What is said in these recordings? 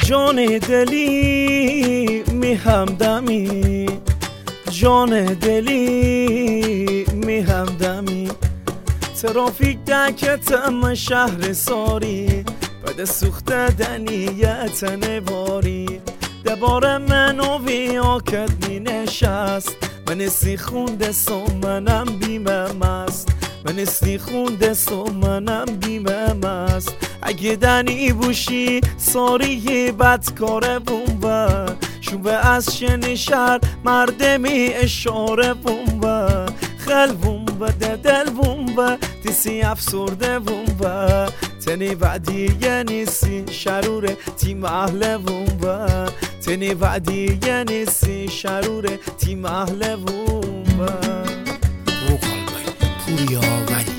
جان دلی می همدمی، جان دلی می همدمی. ترافیک دکتم شهر ساری، بده سوخته دنیت نواری. دبار منو بیاکت می نشست، من استی خونده سو منم بیمه مست، من استی خونده سو منم بیمه مست. اگه دنی بوشی ساری بدکاره بومبه، شوبه از شن شهر مردمی اشاره بومبه. خل بومبه دل بومبه تیسی افسرده بومبه. تنی بعدی نیستی شروره تیم اهل بومبه، تنی بعدی نیستی شروره تیم اهل بومبه. وکال بای پوریا ولی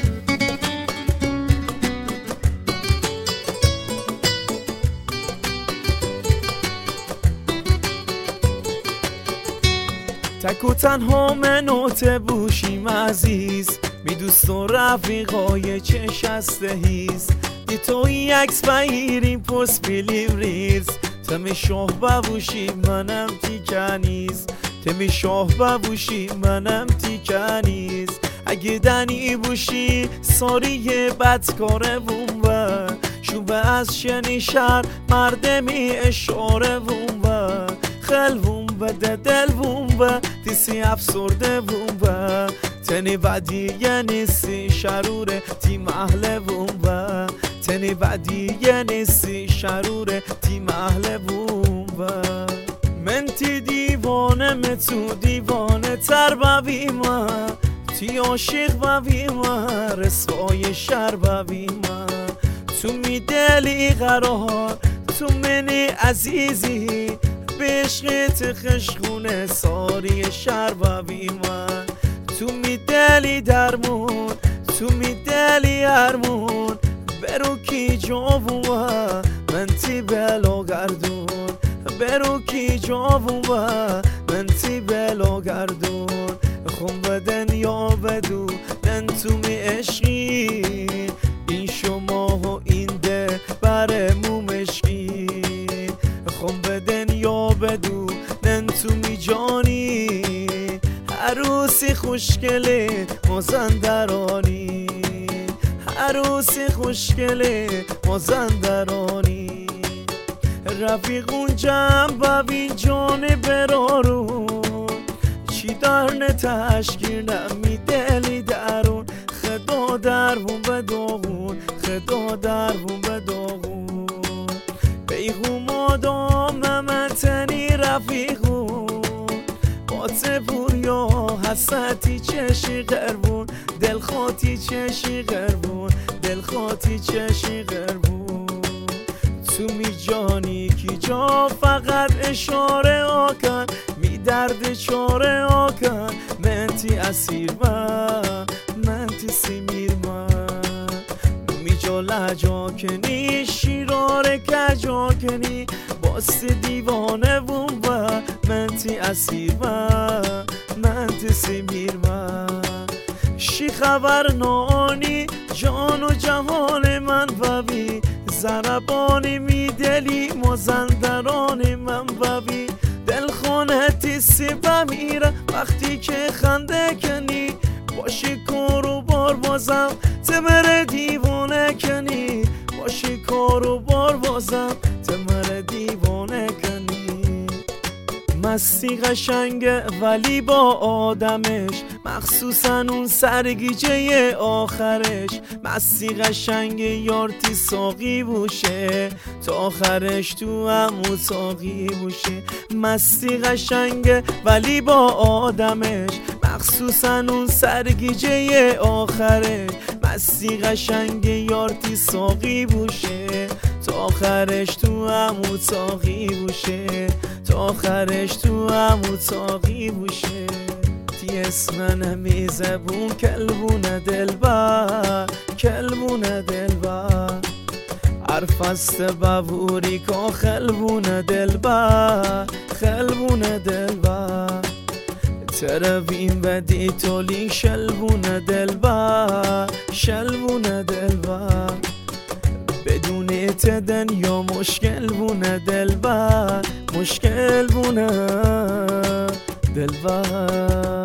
تک و تنها منوت بوشیم عزیز، می دوست و رفیقای چشسته هیز. دی توی عکس بگیریم پست بیلیوریز، تمی شاه ببوشی منم تیکنیز، تمی شاه ببوشی منم تیکنیز. اگه دنی بوشی ساری بدکاره بومبه، شوبه از شنی شهر مردمی اشاره بومبه. خل بومبه دل بومبه تیسی افسرده بومبه. تنی بعدی نیستی شروره تیم اهل بومبه، تنی بعدی نیستی شروره تیم اهل بومبه. من تی دیوانه متو دیوانه تر ببیمه، تی عاشق ببیمه رسوای شر ببیمه. تو می دلی قرار تو منی عزیزی، بشقت خشخونه ساری شر ببیمه. تو می دلی درمون تو می دلی هرمون، برو کی جاووه من تی بلا گردون، برو کی جاووه من تی بلا گردون. خون بدن یا بدو من تو می عشقی، این شما و این ده برمو مشقی. خون بدن یا بدو من تو می جانی، عروسی خوشگله مازندرانی، عروسی خوشگله مازندرانی. رفیقون جمع ببین جان برارون، چی در نتشکیر نمی دلی درون. خدا درون بداغون، خدا درون بداغون. بیغوم آدام نمتنی رفیقون، بات پوریا حستی چشی غربون. دل خاطی چشی غربون، دل خاطی چشی غربون. تو می جانی کی جا فقط اشاره آکن، می درد چاره آکن. من تی اسیر من تی سمیر می جا لجا کنی شیراره کجا کنی. باست دیوانه بومبه من تی اسیر من تی سمیر شی خبر نانی جان و جهان من ببی. زربانی می دلی مازندران من ببی. دل خانه تیسی بمیره وقتی که خنده کنی. باشی کار و بار بازم تمر دیوانه کنی، باشی کار و بار بازم تمر دیوانه کنی. مستی قشنگه ولی با آدمش، مخصوصا اون سرگیجه آخرش. مستی قشنگه یارتی ساقی بوشه، تا آخرش تو همون ساقی بوشه. مستی قشنگه ولی با آدمش، مخصوصا اون سرگیجه آخرش. مستی قشنگه یارتی ساقی بوشه، تا آخرش تو همون ساقی بوشه، تا آخرش تو همون ساقی بوشه. تی اسمن همی زبون کلبونه دلبر، کلبونه دلبر. عرفست ببوری که خلبونه دلبر، خلبونه دلبر. تربیم بدی تولی شلبونه دلبر، شلبونه دلبر. بدون نتدن یا مشکل بونه دلبر، مشکل بونه دلبر.